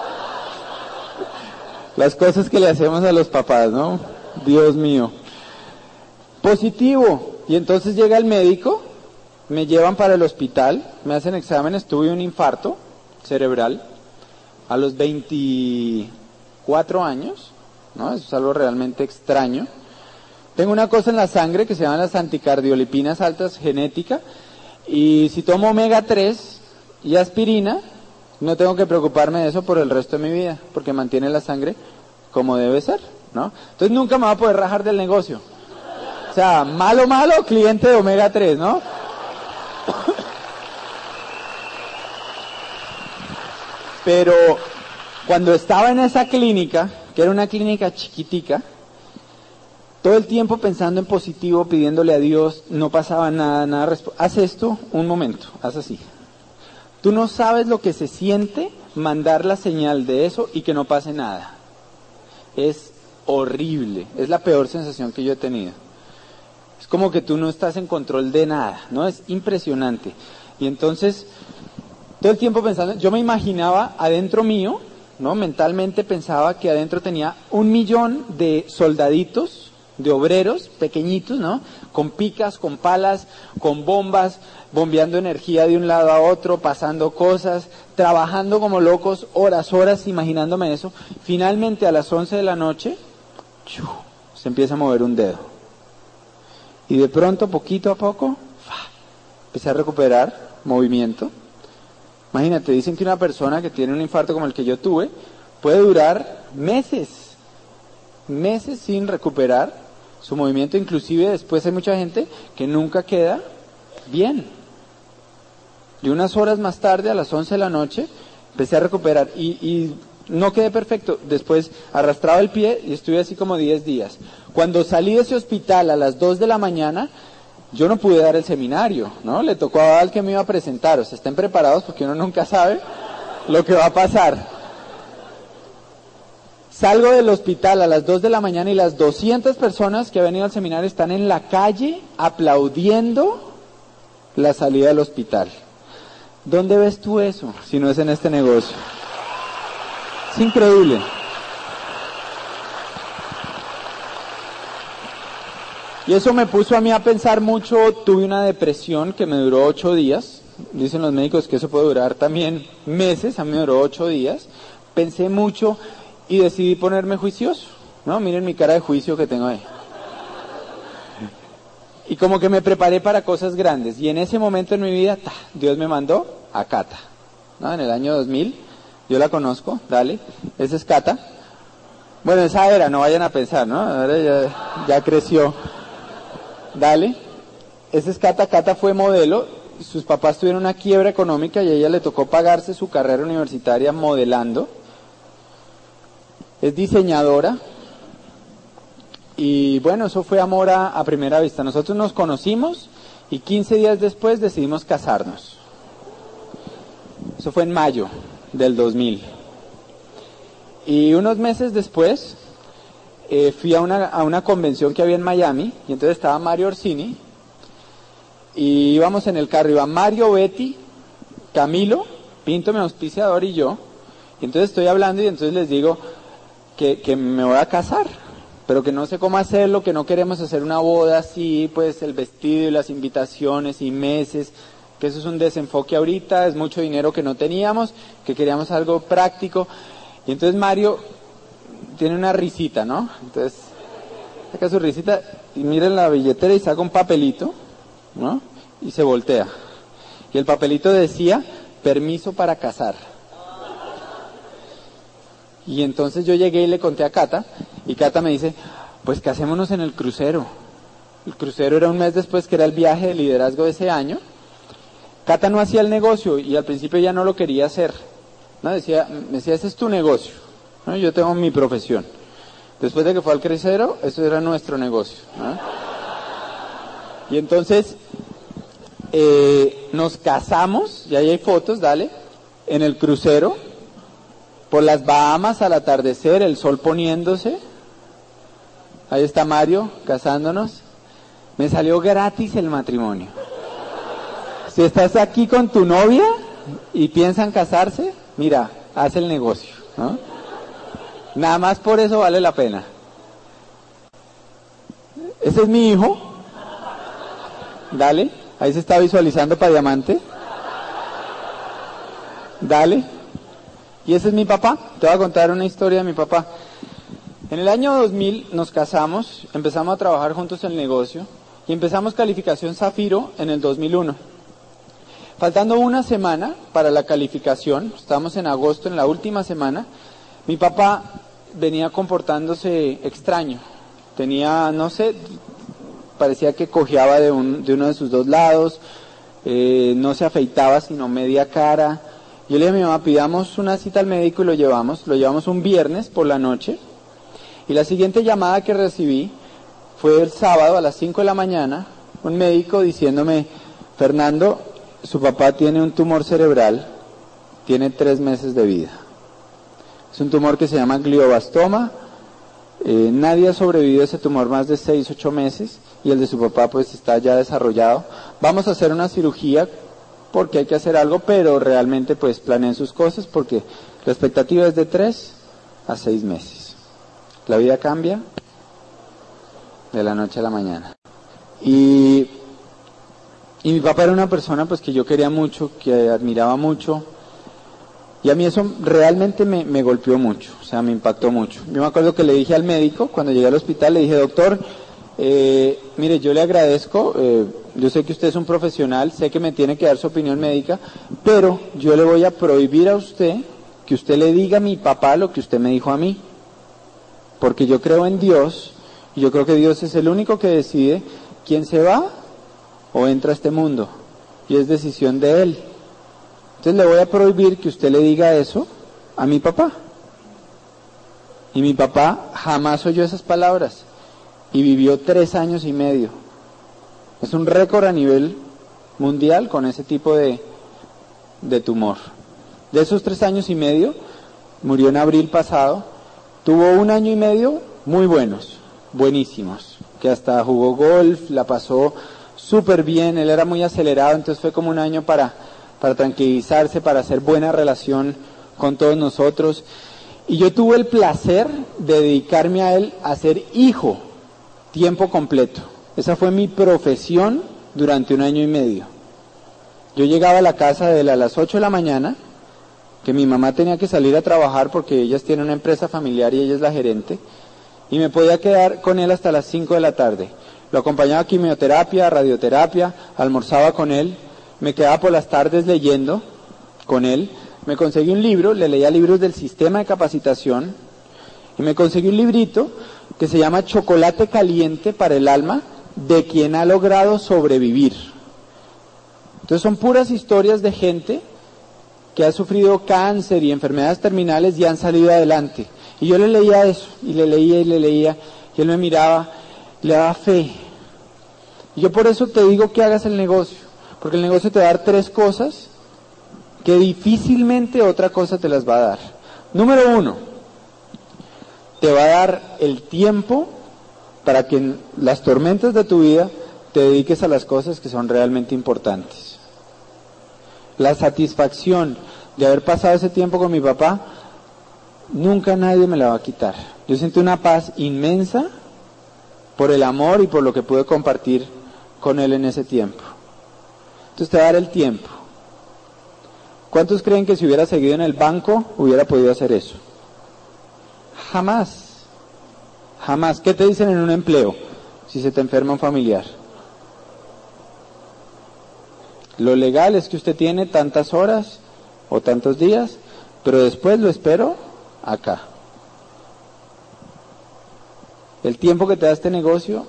Las cosas que le hacemos a los papás, ¿no? Dios mío. Positivo. Y entonces llega el médico, me llevan para el hospital, me hacen exámenes, tuve un infarto cerebral a los veinticuatro años. ¿No? Eso es algo realmente extraño. Tengo una cosa en la sangre que se llama las anticardiolipinas altas genética, y si tomo omega tres y aspirina, no tengo que preocuparme de eso por el resto de mi vida, porque mantiene la sangre como debe ser, ¿no? Entonces nunca me va a poder rajar del negocio. O sea, malo, malo, cliente de omega tres, ¿no? Pero cuando estaba en esa clínica, que era una clínica chiquitica, todo el tiempo pensando en positivo, pidiéndole a Dios, no pasaba nada, nada. Haz esto un momento, haz así. Tú no sabes lo que se siente mandar la señal de eso y que no pase nada. Es horrible, es la peor sensación que yo he tenido. Es como que tú no estás en control de nada, ¿no? Es impresionante. Y entonces, todo el tiempo pensando, yo me imaginaba adentro mío, ¿no? Mentalmente pensaba que adentro tenía un millón de soldaditos, de obreros pequeñitos, ¿no? Con picas, con palas, con bombas, bombeando energía de un lado a otro, pasando cosas, trabajando como locos, horas, horas, imaginándome eso. Finalmente, a las once de la noche, se empieza a mover un dedo. Y de pronto, poquito a poco, empecé a recuperar movimiento. Imagínate, dicen que una persona que tiene un infarto como el que yo tuve, puede durar meses, meses sin recuperar su movimiento. Inclusive después hay mucha gente que nunca queda bien. Y unas horas más tarde, a las once de la noche, empecé a recuperar y, y no quedé perfecto. Después arrastraba el pie y estuve así como diez días. Cuando salí de ese hospital a las dos de la mañana, yo no pude dar el seminario, ¿no? Le tocó al que me iba a presentar. O sea, estén preparados porque uno nunca sabe lo que va a pasar. Salgo del hospital a las dos de la mañana y las doscientas personas que habían ido al seminario están en la calle aplaudiendo la salida del hospital. ¿Dónde ves tú eso si no es en este negocio? Es increíble. Y eso me puso a mí a pensar mucho. Tuve una depresión que me duró ocho días. Dicen los médicos que eso puede durar también meses. A mí me duró ocho días. Pensé mucho y decidí ponerme juicioso, ¿no? Miren mi cara de juicio que tengo ahí. Y como que me preparé para cosas grandes. Y en ese momento en mi vida, ta, Dios me mandó a Cata, ¿no? En el año dos mil, yo la conozco, dale, esa es Cata. Bueno, esa era, no vayan a pensar, ¿no? Ahora ya, ya creció. Dale, esa es Cata. Cata fue modelo, sus papás tuvieron una quiebra económica y a ella le tocó pagarse su carrera universitaria modelando. Es diseñadora. Y bueno, eso fue amor a, a primera vista. Nosotros nos conocimos y quince días después decidimos casarnos. Eso fue en mayo del dos mil. Y unos meses después eh, fui a una, a una convención que había en Miami y entonces estaba Mario Orsini y íbamos en el carro, iba Mario, Betty, Camilo, Pinto, mi auspiciador y yo. Y entonces estoy hablando y entonces les digo que, que me voy a casar, pero que no sé cómo hacerlo, que no queremos hacer una boda así, pues el vestido y las invitaciones y meses, que eso es un desenfoque ahorita, es mucho dinero que no teníamos, que queríamos algo práctico. Y entonces Mario tiene una risita, ¿no? Entonces saca su risita y mira en la billetera y saca un papelito, ¿no? Y se voltea. Y el papelito decía, permiso para casar. Y entonces yo llegué y le conté a Cata, y Cata me dice, pues casémonos en el crucero. El crucero era un mes después, que era el viaje de liderazgo de ese año. Cata no hacía el negocio y al principio ya no lo quería hacer, ¿no? Decía, me decía, ese es tu negocio, ¿no? Yo tengo mi profesión. Después de que fue al crucero, eso era nuestro negocio, ¿no? Y entonces eh, nos casamos, y ahí hay fotos, dale, en el crucero, por las Bahamas al atardecer, el sol poniéndose. Ahí está Mario, casándonos. Me salió gratis el matrimonio. Si estás aquí con tu novia y piensan casarse, mira, haz el negocio, ¿no? Nada más por eso vale la pena. Ese es mi hijo. Dale, ahí se está visualizando para diamante. Dale. Y ese es mi papá. Te voy a contar una historia de mi papá. En el año dos mil nos casamos, empezamos a trabajar juntos en el negocio y empezamos calificación Zafiro en el dos mil uno. Faltando una semana para la calificación, estábamos en agosto, en la última semana, mi papá venía comportándose extraño. Tenía, no sé, parecía que cojeaba de, un, de uno de sus dos lados, eh, no se afeitaba sino media cara. Yo le dije a mi mamá, pidamos una cita al médico y lo llevamos, lo llevamos un viernes por la noche. Y la siguiente llamada que recibí fue el sábado a las cinco de la mañana, un médico diciéndome, Fernando, su papá tiene un tumor cerebral, tiene tres meses de vida. Es un tumor que se llama glioblastoma, eh, nadie ha sobrevivido a ese tumor más de seis, ocho meses, y el de su papá pues está ya desarrollado. Vamos a hacer una cirugía porque hay que hacer algo, pero realmente pues planeen sus cosas porque la expectativa es de tres a seis meses. La vida cambia de la noche a la mañana. Y, y mi papá era una persona pues que yo quería mucho, que admiraba mucho, y a mí eso realmente me, me golpeó mucho, o sea, me impactó mucho. Yo me acuerdo que le dije al médico, cuando llegué al hospital, le dije, doctor, eh, mire, yo le agradezco, eh, yo sé que usted es un profesional, sé que me tiene que dar su opinión médica, pero yo le voy a prohibir a usted que usted le diga a mi papá lo que usted me dijo a mí, porque yo creo en Dios, y yo creo que Dios es el único que decide quién se va o entra a este mundo, y es decisión de Él. Entonces le voy a prohibir que usted le diga eso a mi papá. Y mi papá jamás oyó esas palabras, y vivió tres años y medio. Es un récord a nivel mundial con ese tipo de, de tumor. De esos tres años y medio, murió en abril pasado, tuvo un año y medio muy buenos, buenísimos, que hasta jugó golf, la pasó súper bien, él era muy acelerado, entonces fue como un año para, para tranquilizarse, para hacer buena relación con todos nosotros. Y yo tuve el placer de dedicarme a él a ser hijo, tiempo completo. Esa fue mi profesión durante un año y medio. Yo llegaba a la casa de él a las ocho de la mañana, que mi mamá tenía que salir a trabajar porque ellas tienen una empresa familiar y ella es la gerente, y me podía quedar con él hasta las cinco de la tarde. Lo acompañaba a quimioterapia, a radioterapia, almorzaba con él, me quedaba por las tardes leyendo con él, me conseguí un libro, le leía libros del sistema de capacitación, y me conseguí un librito que se llama Chocolate Caliente para el Alma, de quien ha logrado sobrevivir. Entonces son puras historias de gente que ha sufrido cáncer y enfermedades terminales y han salido adelante. Y yo le leía eso, y le leía y le leía, y él me miraba, le daba fe. Y yo por eso te digo que hagas el negocio, porque el negocio te va a dar tres cosas que difícilmente otra cosa te las va a dar. Número uno, te va a dar el tiempo para que en las tormentas de tu vida te dediques a las cosas que son realmente importantes. La satisfacción de haber pasado ese tiempo con mi papá, nunca nadie me la va a quitar. Yo siento una paz inmensa por el amor y por lo que pude compartir con él en ese tiempo. Entonces te va a dar el tiempo. ¿Cuántos creen que si hubiera seguido en el banco hubiera podido hacer eso? Jamás. Jamás. ¿Qué te dicen en un empleo si se te enferma un familiar? Lo legal es que usted tiene tantas horas o tantos días, pero después lo espero acá. El tiempo que te da este negocio,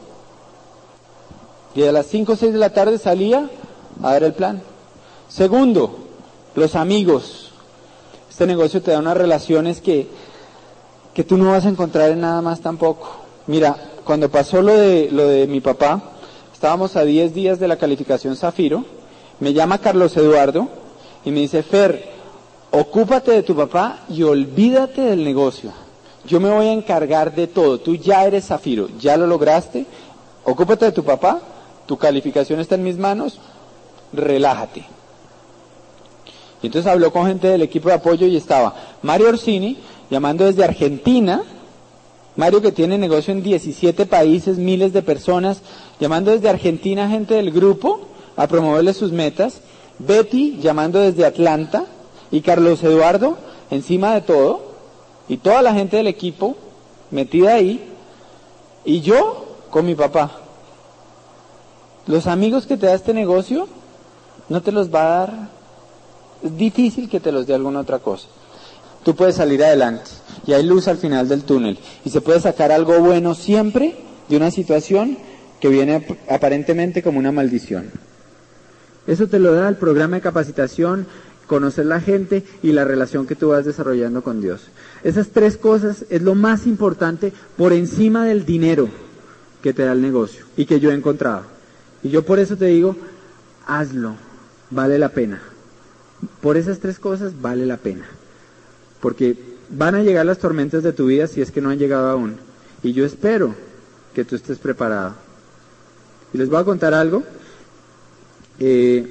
y a las cinco o seis de la tarde salía a dar el plan. Segundo, los amigos. Este negocio te da unas relaciones que, que tú no vas a encontrar en nada más tampoco. Mira, cuando pasó lo de, lo de mi papá, estábamos a diez días de la calificación Zafiro, me llama Carlos Eduardo y me dice, Fer, ocúpate de tu papá y olvídate del negocio. Yo me voy a encargar de todo, tú ya eres Zafiro, ya lo lograste, ocúpate de tu papá, tu calificación está en mis manos, relájate. Y entonces habló con gente del equipo de apoyo y estaba Mario Orsini, llamando desde Argentina, Mario que tiene negocio en diecisiete países, miles de personas, llamando desde Argentina gente del grupo a promoverle sus metas, Betty llamando desde Atlanta y Carlos Eduardo encima de todo y toda la gente del equipo metida ahí y yo con mi papá. Los amigos que te da este negocio no te los va a dar, es difícil que te los dé alguna otra cosa. Tú puedes salir adelante y hay luz al final del túnel y se puede sacar algo bueno siempre de una situación que viene aparentemente como una maldición. Eso te lo da el programa de capacitación, conocer la gente y la relación que tú vas desarrollando con Dios. Esas tres cosas es lo más importante por encima del dinero que te da el negocio y que yo he encontrado. Y yo por eso te digo, hazlo, vale la pena. Por esas tres cosas vale la pena. Porque van a llegar las tormentas de tu vida si es que no han llegado aún. Y yo espero que tú estés preparado. Y les voy a contar algo. Eh,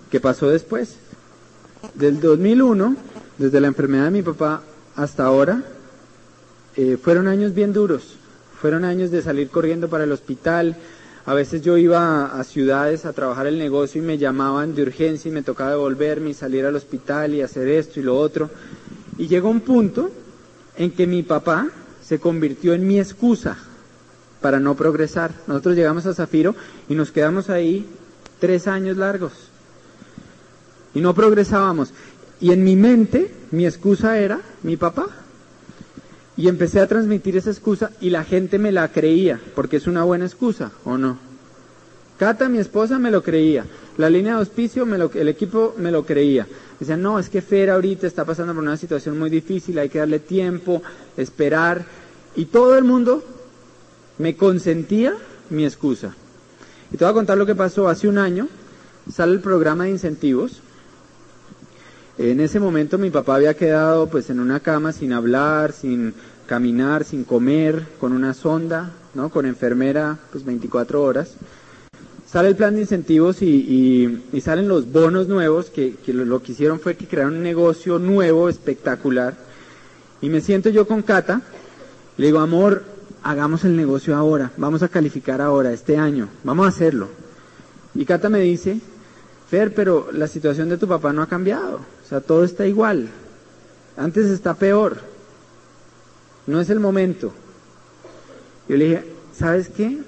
¿Qué pasó después? Del dos mil uno, desde la enfermedad de mi papá hasta ahora, eh, fueron años bien duros. Fueron años de salir corriendo para el hospital. A veces yo iba a, a ciudades a trabajar el negocio y me llamaban de urgencia y me tocaba devolverme y salir al hospital y hacer esto y lo otro. Y llegó un punto en que mi papá se convirtió en mi excusa para no progresar. Nosotros llegamos a Zafiro y nos quedamos ahí tres años largos. Y no progresábamos. Y en mi mente, mi excusa era mi papá. Y empecé a transmitir esa excusa y la gente me la creía, porque es una buena excusa, ¿o no? Cata, mi esposa, me lo creía. La línea de auspicio, me lo, el equipo me lo creía. Decían, no, es que Fer ahorita está pasando por una situación muy difícil, hay que darle tiempo, esperar. Y todo el mundo me consentía mi excusa. Y te voy a contar lo que pasó. Hace un año sale el programa de incentivos. En ese momento mi papá había quedado pues en una cama sin hablar, sin caminar, sin comer, con una sonda, ¿no? Con enfermera pues veinticuatro horas. Sale el plan de incentivos y, y, y salen los bonos nuevos, que, que lo, lo que hicieron fue que crearon un negocio nuevo, espectacular. Y me siento yo con Cata, le digo, amor, hagamos el negocio ahora, vamos a calificar ahora, este año, vamos a hacerlo. Y Cata me dice, Fer, pero la situación de tu papá no ha cambiado, o sea, todo está igual, antes está peor, no es el momento. Yo le dije, ¿sabes qué?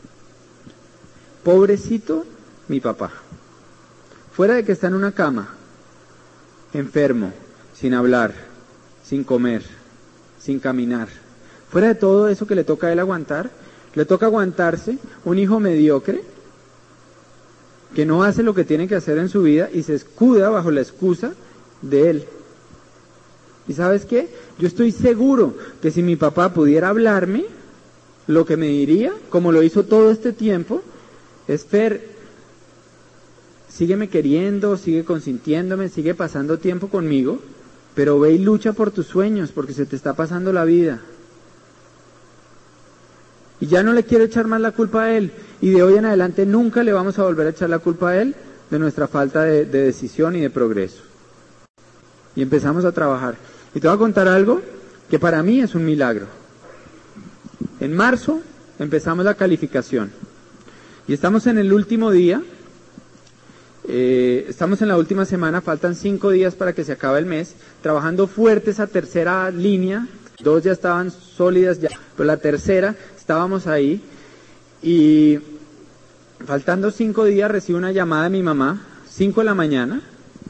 Pobrecito mi papá, fuera de que está en una cama, enfermo, sin hablar, sin comer, sin caminar, fuera de todo eso que le toca a él aguantar, le toca aguantarse un hijo mediocre, que no hace lo que tiene que hacer en su vida y se escuda bajo la excusa de él. ¿Y sabes qué? Yo estoy seguro que si mi papá pudiera hablarme, lo que me diría, como lo hizo todo este tiempo, es, Fer, sígueme queriendo, sigue consintiéndome, sigue pasando tiempo conmigo, pero ve y lucha por tus sueños, porque se te está pasando la vida. Y ya no le quiero echar más la culpa a él, y de hoy en adelante nunca le vamos a volver a echar la culpa a él de nuestra falta de, de decisión y de progreso. Y empezamos a trabajar. Y te voy a contar algo que para mí es un milagro. En marzo empezamos la calificación. Y estamos en el último día, eh, estamos en la última semana, faltan cinco días para que se acabe el mes, trabajando fuerte esa tercera línea, dos ya estaban sólidas ya, pero la tercera estábamos ahí, y faltando cinco días recibo una llamada de mi mamá, cinco de la mañana,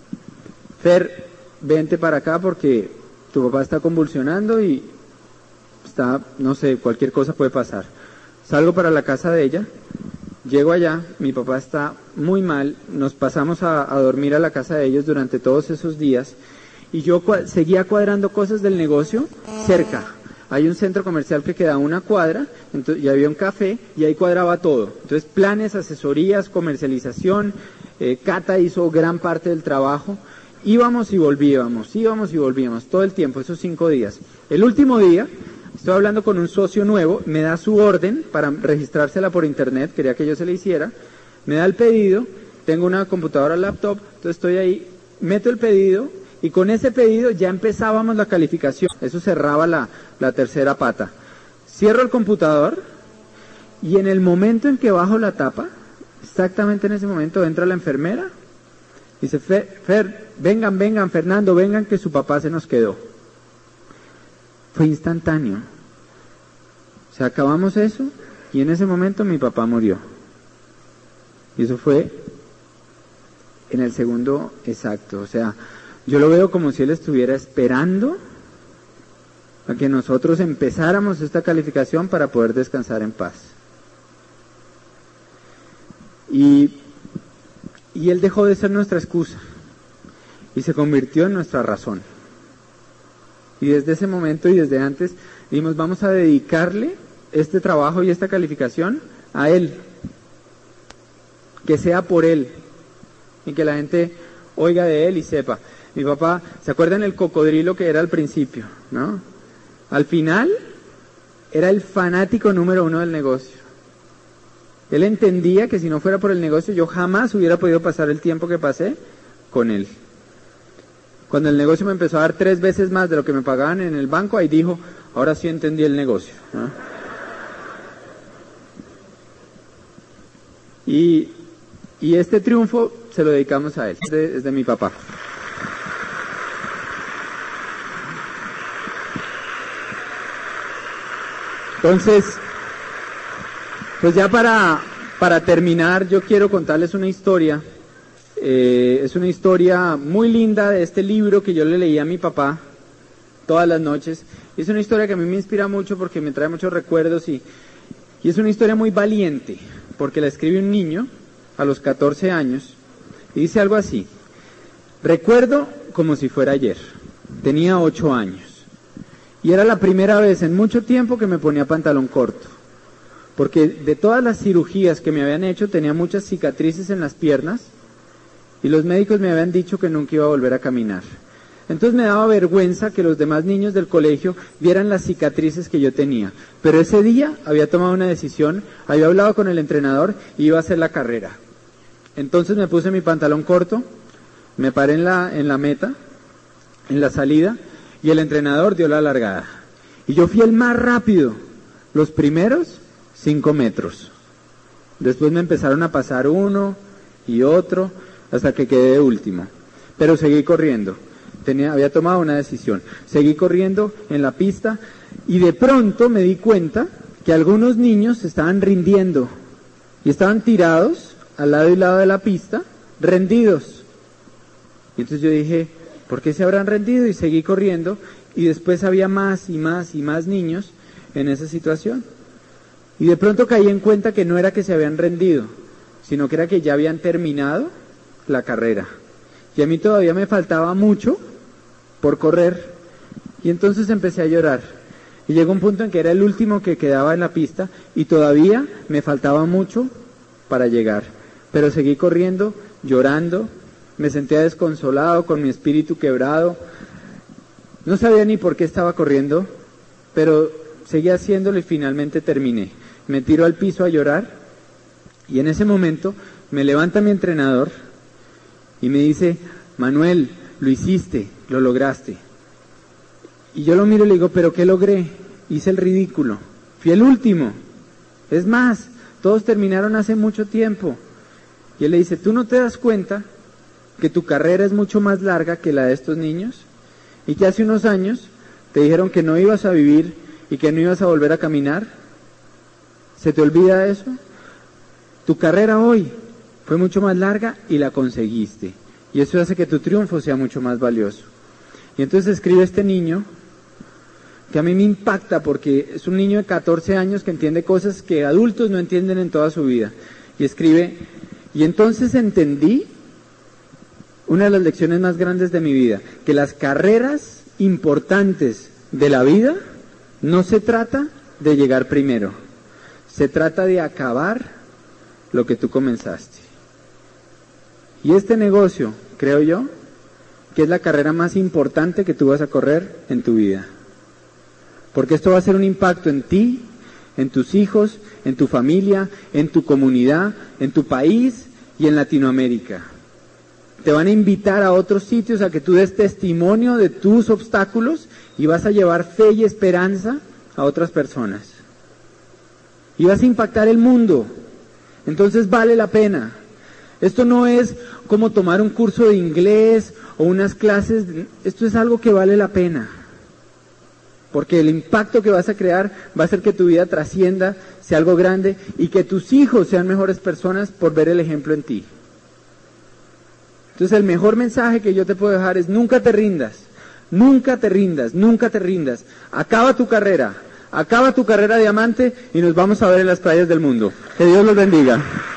Fer, vente para acá porque tu papá está convulsionando y está, no sé, cualquier cosa puede pasar. Salgo para la casa de ella. Llego allá, mi papá está muy mal, nos pasamos a, a dormir a la casa de ellos durante todos esos días y yo cua- seguía cuadrando cosas del negocio cerca. Hay un centro comercial que queda a una cuadra, entonces, y había un café y ahí cuadraba todo. Entonces planes, asesorías, comercialización, eh, Cata hizo gran parte del trabajo, íbamos y volvíamos, íbamos y volvíamos todo el tiempo, esos cinco días. El último día, estoy hablando con un socio nuevo, me da su orden para registrársela por internet, quería que yo se la hiciera, me da el pedido, tengo una computadora laptop, entonces estoy ahí, meto el pedido y con ese pedido ya empezábamos la calificación, eso cerraba la, la tercera pata. Cierro el computador y en el momento en que bajo la tapa, exactamente en ese momento entra la enfermera, dice, Fer, Fer, vengan, vengan, Fernando, vengan que su papá se nos quedó. Fue instantáneo. O sea, acabamos eso y en ese momento mi papá murió. Y eso fue en el segundo exacto. O sea, yo lo veo como si él estuviera esperando a que nosotros empezáramos esta calificación para poder descansar en paz. Y, y él dejó de ser nuestra excusa y se convirtió en nuestra razón. Y desde ese momento y desde antes dijimos, vamos a dedicarle este trabajo y esta calificación a él. Que sea por él. Y que la gente oiga de él y sepa. Mi papá, ¿se acuerdan el cocodrilo que era al principio? ¿No? Al final, era el fanático número uno del negocio. Él entendía que si no fuera por el negocio yo jamás hubiera podido pasar el tiempo que pasé con él. Cuando el negocio me empezó a dar tres veces más de lo que me pagaban en el banco, ahí dijo, ahora sí entendí el negocio, ¿no? Y, y este triunfo se lo dedicamos a él, es de, es de mi papá. Entonces, pues ya para, para terminar, yo quiero contarles una historia. Eh, es una historia muy linda de este libro que yo le leí a mi papá todas las noches. Es una historia que a mí me inspira mucho porque me trae muchos recuerdos y, y es una historia muy valiente, porque la escribe un niño a los catorce años y dice algo así: recuerdo como si fuera ayer, tenía ocho años. Y era la primera vez en mucho tiempo que me ponía pantalón corto, porque de todas las cirugías que me habían hecho tenía muchas cicatrices en las piernas y los médicos me habían dicho que nunca iba a volver a caminar. Entonces me daba vergüenza que los demás niños del colegio vieran las cicatrices que yo tenía. Pero ese día había tomado una decisión, había hablado con el entrenador y iba a hacer la carrera. Entonces me puse mi pantalón corto, me paré en la, en la meta, en la salida, y el entrenador dio la largada. Y yo fui el más rápido, los primeros cinco metros. Después me empezaron a pasar uno y otro, hasta que quedé de último. Pero seguí corriendo, tenía, había tomado una decisión. Seguí corriendo en la pista y de pronto me di cuenta que algunos niños se estaban rindiendo y estaban tirados al lado y lado de la pista, rendidos. Y entonces yo dije, ¿por qué se habrán rendido? Y seguí corriendo y después había más y más y más niños en esa situación. Y de pronto caí en cuenta que no era que se habían rendido, sino que era que ya habían terminado la carrera. Y a mí todavía me faltaba mucho por correr. Y entonces empecé a llorar. Y llegó un punto en que era el último que quedaba en la pista y todavía me faltaba mucho para llegar. Pero seguí corriendo, llorando. Me sentía desconsolado, con mi espíritu quebrado. No sabía ni por qué estaba corriendo, pero seguí haciéndolo y finalmente terminé. Me tiro al piso a llorar y en ese momento me levanta mi entrenador y me dice, Manuel, lo hiciste, lo lograste. Y yo lo miro y le digo, ¿pero qué logré? Hice el ridículo, fui el último. Es más, todos terminaron hace mucho tiempo. Y él le dice, ¿tú no te das cuenta que tu carrera es mucho más larga que la de estos niños? Y que hace unos años te dijeron que no ibas a vivir y que no ibas a volver a caminar. ¿Se te olvida eso? Tu carrera hoy fue mucho más larga y la conseguiste. Y eso hace que tu triunfo sea mucho más valioso. Y entonces escribe este niño, que a mí me impacta porque es un niño de catorce años que entiende cosas que adultos no entienden en toda su vida. Y escribe, y entonces entendí una de las lecciones más grandes de mi vida, que las carreras importantes de la vida no se trata de llegar primero, se trata de acabar lo que tú comenzaste. Y este negocio, creo yo, que es la carrera más importante que tú vas a correr en tu vida. Porque esto va a hacer un impacto en ti, en tus hijos, en tu familia, en tu comunidad, en tu país y en Latinoamérica. Te van a invitar a otros sitios a que tú des testimonio de tus obstáculos y vas a llevar fe y esperanza a otras personas. Y vas a impactar el mundo. Entonces vale la pena. Esto no es como tomar un curso de inglés o unas clases, esto es algo que vale la pena. Porque el impacto que vas a crear va a hacer que tu vida trascienda, sea algo grande y que tus hijos sean mejores personas por ver el ejemplo en ti. Entonces el mejor mensaje que yo te puedo dejar es nunca te rindas, nunca te rindas, nunca te rindas. Acaba tu carrera, acaba tu carrera diamante y nos vamos a ver en las playas del mundo. Que Dios los bendiga.